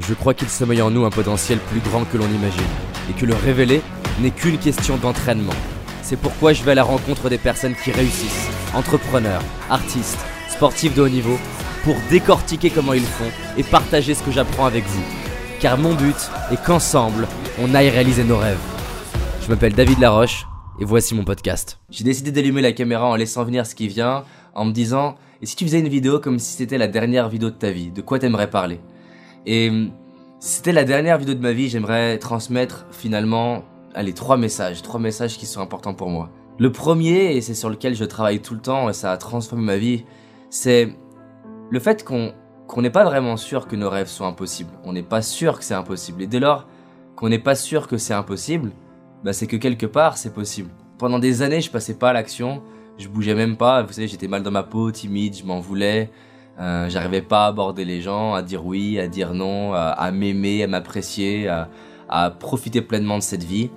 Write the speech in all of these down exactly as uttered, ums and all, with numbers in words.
Je crois qu'il sommeille en nous un potentiel plus grand que l'on imagine, et que le révéler n'est qu'une question d'entraînement. C'est pourquoi je vais à la rencontre des personnes qui réussissent, entrepreneurs, artistes, sportifs de haut niveau, pour décortiquer comment ils font et partager ce que j'apprends avec vous. Car mon but est qu'ensemble, on aille réaliser nos rêves. Je m'appelle David Laroche, et voici mon podcast. J'ai décidé d'allumer la caméra en laissant venir ce qui vient, en me disant « Et si tu faisais une vidéo comme si c'était la dernière vidéo de ta vie, de quoi t'aimerais parler ?» Et si c'était la dernière vidéo de ma vie, j'aimerais transmettre finalement, allez, trois messages, trois messages qui sont importants pour moi. Le premier, et c'est sur lequel je travaille tout le temps, et ça a transformé ma vie, c'est le fait qu'on qu'on n'est pas vraiment sûr que nos rêves sont impossibles. On n'est pas sûr que c'est impossible. Et dès lors qu'on n'est pas sûr que c'est impossible, bah c'est que quelque part c'est possible. Pendant des années, je passais pas à l'action, je bougeais même pas, vous savez, j'étais mal dans ma peau, timide, je m'en voulais. Euh, j'arrivais pas à aborder les gens, à dire oui, à dire non, à, à m'aimer, à m'apprécier, à, à profiter pleinement de cette vie.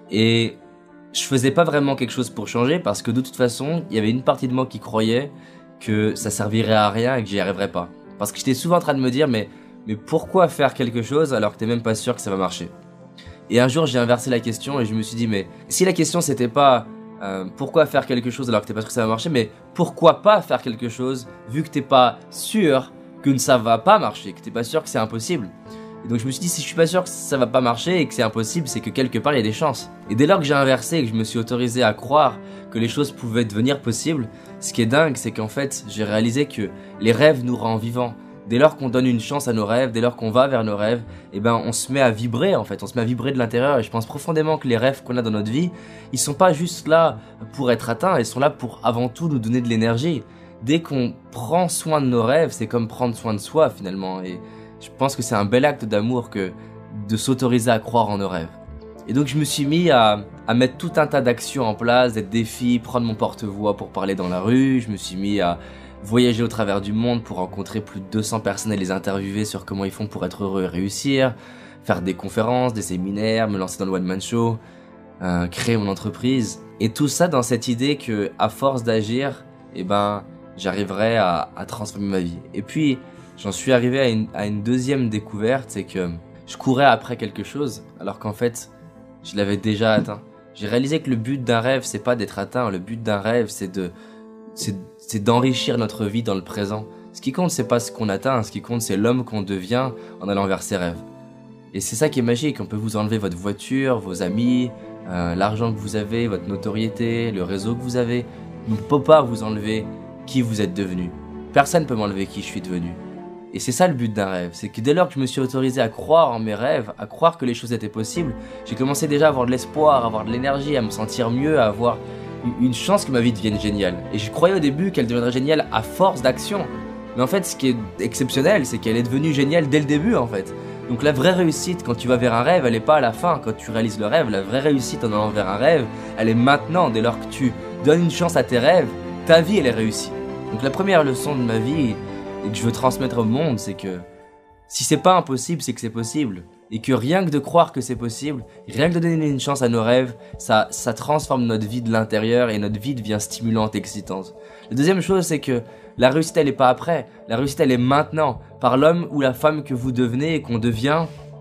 Et je faisais pas vraiment quelque chose pour changer parce que de toute façon, il y avait une partie de moi qui croyait que ça servirait à rien et que j'y arriverais pas. Parce que j'étais souvent en train de me dire mais, mais pourquoi faire quelque chose alors que t'es même pas sûr que ça va marcher? Et un jour j'ai inversé la question et je me suis dit mais si la question c'était pas Euh, pourquoi faire quelque chose alors que t'es pas sûr que ça va marcher, mais pourquoi pas faire quelque chose vu que t'es pas sûr que ça va pas marcher, que t'es pas sûr que c'est impossible. Et donc je me suis dit si je suis pas sûr que ça va pas marcher et que c'est impossible, c'est que quelque part il y a des chances. Et dès lors que j'ai inversé et que je me suis autorisé à croire que les choses pouvaient devenir possibles, ce qui est dingue c'est qu'en fait j'ai réalisé que les rêves nous rendent vivants. Dès lors qu'on donne une chance à nos rêves, dès lors qu'on va vers nos rêves, eh ben on se met à vibrer en fait, on se met à vibrer de l'intérieur et je pense profondément que les rêves qu'on a dans notre vie, ils sont pas juste là pour être atteints, ils sont là pour avant tout nous donner de l'énergie. Dès qu'on prend soin de nos rêves, c'est comme prendre soin de soi finalement et je pense que c'est un bel acte d'amour que de s'autoriser à croire en nos rêves. Et donc je me suis mis à, à mettre tout un tas d'actions en place, des défis, prendre mon porte-voix pour parler dans la rue, je me suis mis à voyager au travers du monde pour rencontrer plus de deux cents personnes et les interviewer sur comment ils font pour être heureux et réussir, faire des conférences, des séminaires, me lancer dans le one-man show, euh, créer mon entreprise. Et tout ça dans cette idée que, à force d'agir, eh ben, j'arriverai à, à transformer ma vie. Et puis, j'en suis arrivé à une, à une deuxième découverte, c'est que je courais après quelque chose, alors qu'en fait, je l'avais déjà atteint. J'ai réalisé que le but d'un rêve, c'est pas d'être atteint, le but d'un rêve, c'est de... c'est c'est d'enrichir notre vie dans le présent. Ce qui compte, c'est pas ce qu'on atteint, ce qui compte, c'est l'homme qu'on devient en allant vers ses rêves. Et c'est ça qui est magique, on peut vous enlever votre voiture, vos amis, euh, l'argent que vous avez, votre notoriété, le réseau que vous avez. On ne peut pas vous enlever qui vous êtes devenu. Personne ne peut m'enlever qui je suis devenu. Et c'est ça le but d'un rêve, c'est que dès lors que je me suis autorisé à croire en mes rêves, à croire que les choses étaient possibles, j'ai commencé déjà à avoir de l'espoir, à avoir de l'énergie, à me sentir mieux, à avoir une chance que ma vie devienne géniale. Et je croyais au début qu'elle deviendrait géniale à force d'action. Mais en fait, ce qui est exceptionnel, c'est qu'elle est devenue géniale dès le début, en fait. Donc la vraie réussite, quand tu vas vers un rêve, elle n'est pas à la fin, quand tu réalises le rêve. La vraie réussite en allant vers un rêve, elle est maintenant. Dès lors que tu donnes une chance à tes rêves, ta vie, elle est réussie. Donc la première leçon de ma vie, et que je veux transmettre au monde, c'est que si c'est pas impossible, c'est que c'est possible. Et que rien que de croire que c'est possible, rien que de donner une chance à nos rêves, ça, ça transforme notre vie de l'intérieur et notre vie devient stimulante, excitante. La deuxième chose, c'est que la réussite, elle est pas après. La réussite, elle est maintenant, par l'homme ou la femme que vous devenez et qu'on devient,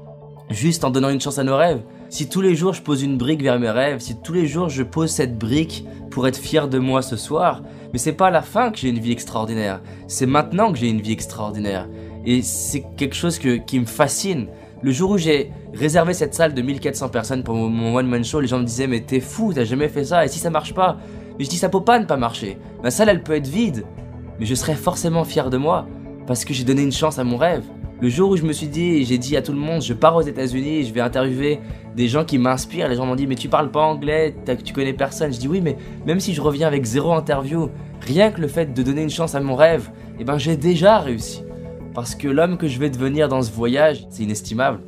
juste en donnant une chance à nos rêves. Si tous les jours je pose une brique vers mes rêves, si tous les jours je pose cette brique pour être fier de moi ce soir, mais c'est pas à la fin que j'ai une vie extraordinaire, c'est maintenant que j'ai une vie extraordinaire. Et c'est quelque chose que, qui me fascine. Le jour où j'ai réservé cette salle de mille quatre cents personnes pour mon one-man show, les gens me disaient mais t'es fou, t'as jamais fait ça, et si ça marche pas? Mais je dis ça peut pas ne pas marcher, ma salle elle peut être vide, mais je serai forcément fier de moi, parce que j'ai donné une chance à mon rêve. Le jour où je me suis dit, j'ai dit à tout le monde, je pars aux États-Unis, je vais interviewer des gens qui m'inspirent, les gens m'ont dit mais tu parles pas anglais, tu connais personne. Je dis oui mais même si je reviens avec zéro interview, rien que le fait de donner une chance à mon rêve, eh ben j'ai déjà réussi. Parce que l'homme que je vais devenir dans ce voyage, c'est inestimable.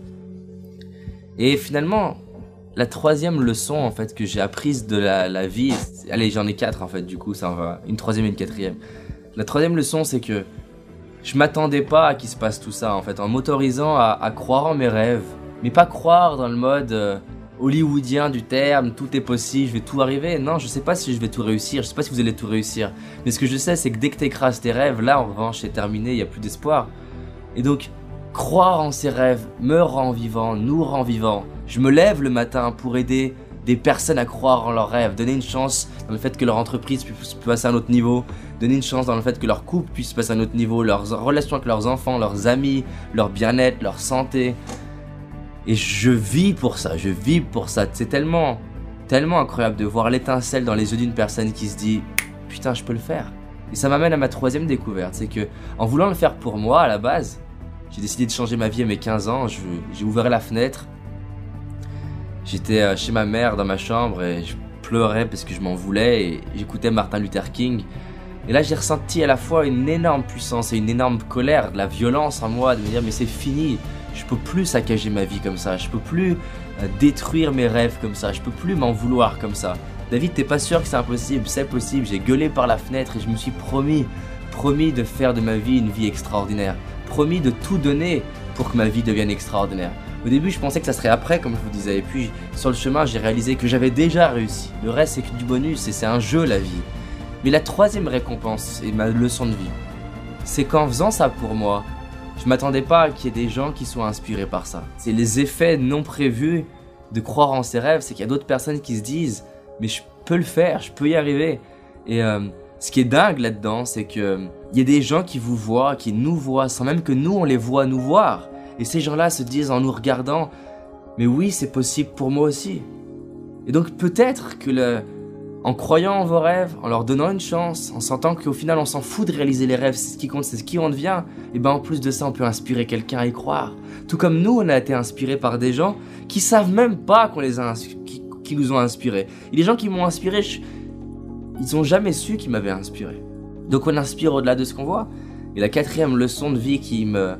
Et finalement, la troisième leçon en fait que j'ai apprise de la, la vie, allez j'en ai quatre en fait du coup, ça en va, une troisième et une quatrième. La troisième leçon c'est que je m'attendais pas à qu'il se passe tout ça en fait, en m'autorisant à, à croire en mes rêves, mais pas croire dans le mode euh, hollywoodien du terme, tout est possible, je vais tout arriver. Non, je sais pas si je vais tout réussir, je sais pas si vous allez tout réussir. Mais ce que je sais, c'est que dès que t'écrases tes rêves, là en revanche c'est terminé, il y a plus d'espoir. Et donc, Croire en ses rêves me rend vivant, nous rend vivant. Je me lève le matin pour aider des personnes à croire en leurs rêves, donner une chance dans le fait que leur entreprise puisse passer à un autre niveau, donner une chance dans le fait que leur couple puisse passer à un autre niveau, leurs relations avec leurs enfants, leurs amis, leur bien-être, leur santé. Et je vis pour ça, je vis pour ça. C'est tellement, tellement incroyable de voir l'étincelle dans les yeux d'une personne qui se dit « Putain, je peux le faire ». Et ça m'amène à ma troisième découverte, c'est que en voulant le faire pour moi à la base, j'ai décidé de changer ma vie à mes quinze ans, je, j'ai ouvert la fenêtre. J'étais chez ma mère dans ma chambre et je pleurais parce que je m'en voulais et j'écoutais Martin Luther King. Et là j'ai ressenti à la fois une énorme puissance et une énorme colère, de la violence en moi, de me dire mais c'est fini, je peux plus saccager ma vie comme ça, je peux plus détruire mes rêves comme ça, je peux plus m'en vouloir comme ça. David, t'es pas sûr que c'est impossible? C'est possible, j'ai gueulé par la fenêtre et je me suis promis, promis de faire de ma vie une vie extraordinaire, promis de tout donner pour que ma vie devienne extraordinaire. Au début, je pensais que ça serait après, comme je vous disais, et puis sur le chemin, j'ai réalisé que j'avais déjà réussi. Le reste, c'est que du bonus, et c'est un jeu, la vie. Mais la troisième récompense, et ma leçon de vie, c'est qu'en faisant ça pour moi, je m'attendais pas à qu'il y ait des gens qui soient inspirés par ça. C'est les effets non prévus de croire en ses rêves, c'est qu'il y a d'autres personnes qui se disent « mais je peux le faire, je peux y arriver ». Et euh, ce qui est dingue là-dedans, c'est que euh, y a des gens qui vous voient, qui nous voient, sans même que nous, on les voit nous voir. Et ces gens-là se disent en nous regardant « mais oui, c'est possible pour moi aussi ». Et donc peut-être que le, en croyant en vos rêves, en leur donnant une chance, en sentant qu'au final on s'en fout de réaliser les rêves, c'est ce qui compte, c'est ce qui on devient, et ben en plus de ça on peut inspirer quelqu'un à y croire. Tout comme nous on a été inspirés par des gens qui savent même pas qu'on les a qui, qui nous ont inspirés. Et les gens qui m'ont inspiré, je, ils ont jamais su qu'ils m'avaient inspiré. Donc on inspire au-delà de ce qu'on voit. Et la quatrième leçon de vie qui me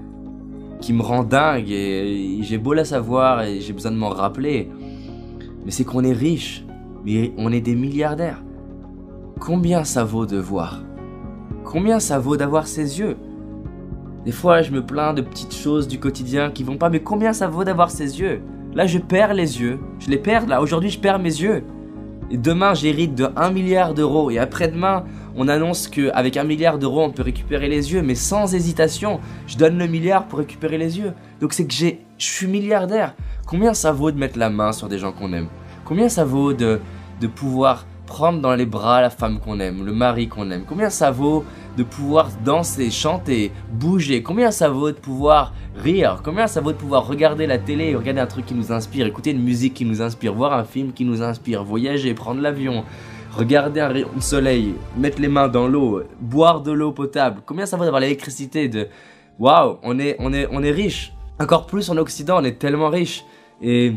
qui me rend dingue, et j'ai beau la savoir et j'ai besoin de m'en rappeler, mais c'est qu'on est riche, mais on est des milliardaires. Combien ça vaut de voir? Combien ça vaut d'avoir ses yeux? Des fois je me plains de petites choses du quotidien qui vont pas, mais combien ça vaut d'avoir ses yeux? Là je perds les yeux, je les perds là, aujourd'hui je perds mes yeux. Et demain j'hérite de un milliard d'euros, et après-demain on annonce qu'avec un milliard d'euros on peut récupérer les yeux, mais sans hésitation, je donne le milliard pour récupérer les yeux. Donc c'est que j'ai, je suis milliardaire. Combien ça vaut de mettre la main sur des gens qu'on aime? Combien ça vaut de, de pouvoir prendre dans les bras la femme qu'on aime, le mari qu'on aime? Combien ça vaut de pouvoir danser, chanter, bouger? Combien ça vaut de pouvoir rire? Combien ça vaut de pouvoir regarder la télé, regarder un truc qui nous inspire, écouter une musique qui nous inspire, voir un film qui nous inspire, voyager, prendre l'avion, regarder un rayon de soleil, mettre les mains dans l'eau, boire de l'eau potable? Combien ça vaut d'avoir l'électricité? De waouh, on est, on est, on est riche. Encore plus en Occident, on est tellement riche. Et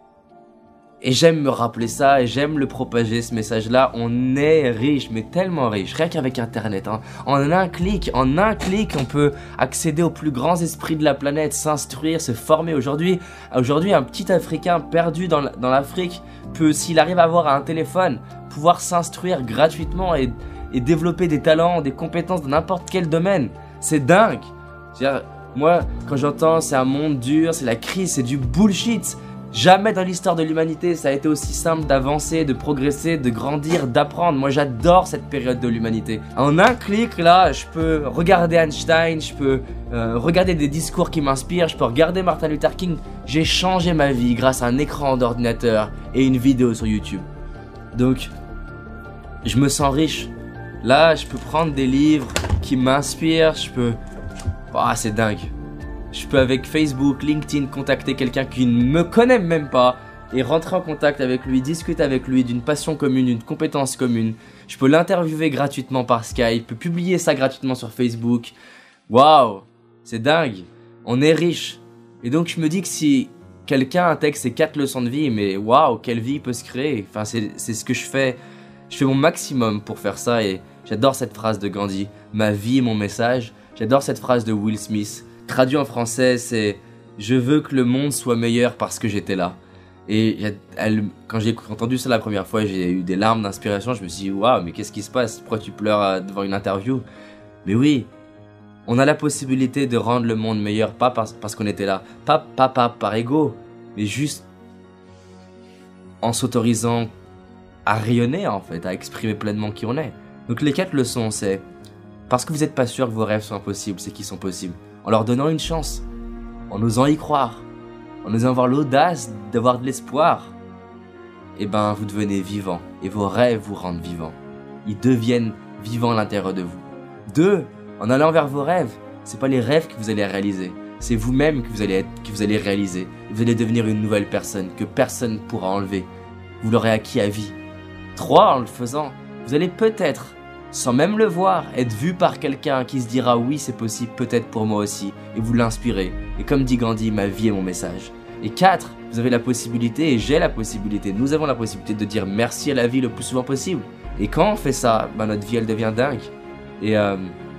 Et j'aime me rappeler ça, et j'aime le propager, ce message-là. On est riche, mais tellement riche, rien qu'avec Internet. Hein. En un clic, en un clic, on peut accéder aux plus grands esprits de la planète, s'instruire, se former. Aujourd'hui, aujourd'hui, un petit Africain perdu dans l'Afrique peut, s'il arrive à avoir un téléphone, pouvoir s'instruire gratuitement et, et développer des talents, des compétences dans n'importe quel domaine. C'est dingue. C'est-à-dire, moi, quand j'entends c'est un monde dur, c'est la crise, c'est du bullshit. Jamais dans l'histoire de l'humanité ça a été aussi simple d'avancer, de progresser, de grandir, d'apprendre. Moi j'adore cette période de l'humanité. En un clic là, je peux regarder Einstein, je peux euh, regarder des discours qui m'inspirent, je peux regarder Martin Luther King. J'ai changé ma vie grâce à un écran d'ordinateur et une vidéo sur YouTube. Donc, je me sens riche. Là, je peux prendre des livres qui m'inspirent, je peux... Oh, c'est dingue. Je peux avec Facebook, LinkedIn contacter quelqu'un qui ne me connaît même pas et rentrer en contact avec lui, discuter avec lui d'une passion commune, d'une compétence commune. Je peux l'interviewer gratuitement par Skype, je peux publier ça gratuitement sur Facebook. Waouh, c'est dingue. On est riche. Et donc je me dis que si quelqu'un intègre ces quatre leçons de vie, mais waouh, quelle vie peut se créer. Enfin, c'est, c'est ce que je fais. Je fais mon maximum pour faire ça et j'adore cette phrase de Gandhi. Ma vie, mon message. J'adore cette phrase de Will Smith. Traduit en français, c'est « Je veux que le monde soit meilleur parce que j'étais là ». Et elle, quand j'ai entendu ça la première fois, j'ai eu des larmes d'inspiration. Je me suis dit « Waouh, mais qu'est-ce qui se passe? Pourquoi tu pleures devant une interview ?» Mais oui, on a la possibilité de rendre le monde meilleur, pas parce, parce qu'on était là, pas, pas, pas par ego, mais juste en s'autorisant à rayonner en fait, à exprimer pleinement qui on est. Donc les quatre leçons, c'est parce que vous n'êtes pas sûr que vos rêves sont impossibles, c'est qu'ils sont possibles. En leur donnant une chance, en osant y croire, en osant avoir l'audace d'avoir de l'espoir, eh ben vous devenez vivant et vos rêves vous rendent vivant. Ils deviennent vivants à l'intérieur de vous. Deux, en allant vers vos rêves, c'est pas les rêves que vous allez réaliser, c'est vous-même que vous allez être, que vous allez réaliser. Vous allez devenir une nouvelle personne que personne ne pourra enlever. Vous l'aurez acquis à vie. Trois, en le faisant, vous allez peut-être, sans même le voir, être vu par quelqu'un qui se dira oui c'est possible peut-être pour moi aussi et vous l'inspirez. Et comme dit Gandhi, ma vie est mon message. Et quatre, vous avez la possibilité et j'ai la possibilité, nous avons la possibilité de dire merci à la vie le plus souvent possible. Et quand on fait ça, bah, notre vie elle devient dingue. Et euh,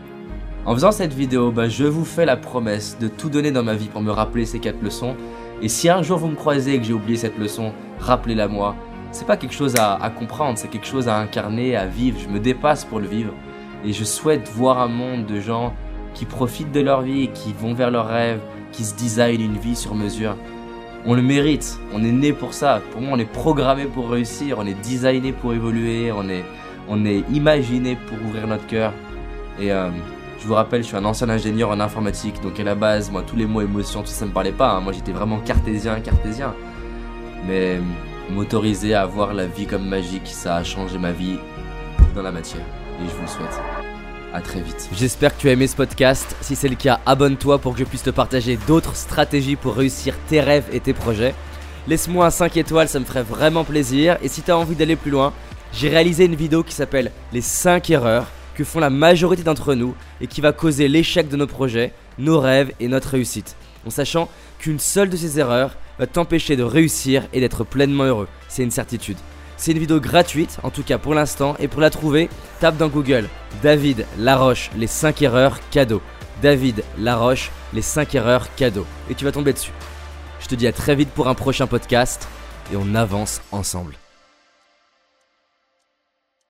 en faisant cette vidéo, bah, je vous fais la promesse de tout donner dans ma vie pour me rappeler ces quatre leçons. Et si un jour vous me croisez et que j'ai oublié cette leçon, rappelez-la moi. C'est pas quelque chose à, à comprendre, c'est quelque chose à incarner, à vivre. Je me dépasse pour le vivre. Et je souhaite voir un monde de gens qui profitent de leur vie, qui vont vers leurs rêves, qui se designent une vie sur mesure. On le mérite, on est né pour ça. Pour moi, on est programmé pour réussir, on est designé pour évoluer, on est, on est imaginé pour ouvrir notre cœur. Et euh, je vous rappelle, je suis un ancien ingénieur en informatique, donc à la base, moi, tous les mots émotions, tout ça, ça me parlait pas. Hein. Moi, j'étais vraiment cartésien, cartésien. Mais m'autoriser à voir la vie comme magique, ça a changé ma vie dans la matière. Et je vous le souhaite. À très vite. J'espère que tu as aimé ce podcast. Si c'est le cas, abonne-toi pour que je puisse te partager d'autres stratégies pour réussir tes rêves et tes projets. Laisse-moi un cinq étoiles, ça me ferait vraiment plaisir. Et si tu as envie d'aller plus loin, j'ai réalisé une vidéo qui s'appelle les cinq erreurs que font la majorité d'entre nous et qui va causer l'échec de nos projets, nos rêves et notre réussite. En sachant qu'une seule de ces erreurs va t'empêcher de réussir et d'être pleinement heureux. C'est une certitude. C'est une vidéo gratuite, en tout cas pour l'instant, et pour la trouver, tape dans Google David Laroche, les cinq erreurs cadeaux. David Laroche, les cinq erreurs cadeaux. Et tu vas tomber dessus. Je te dis à très vite pour un prochain podcast, et on avance ensemble.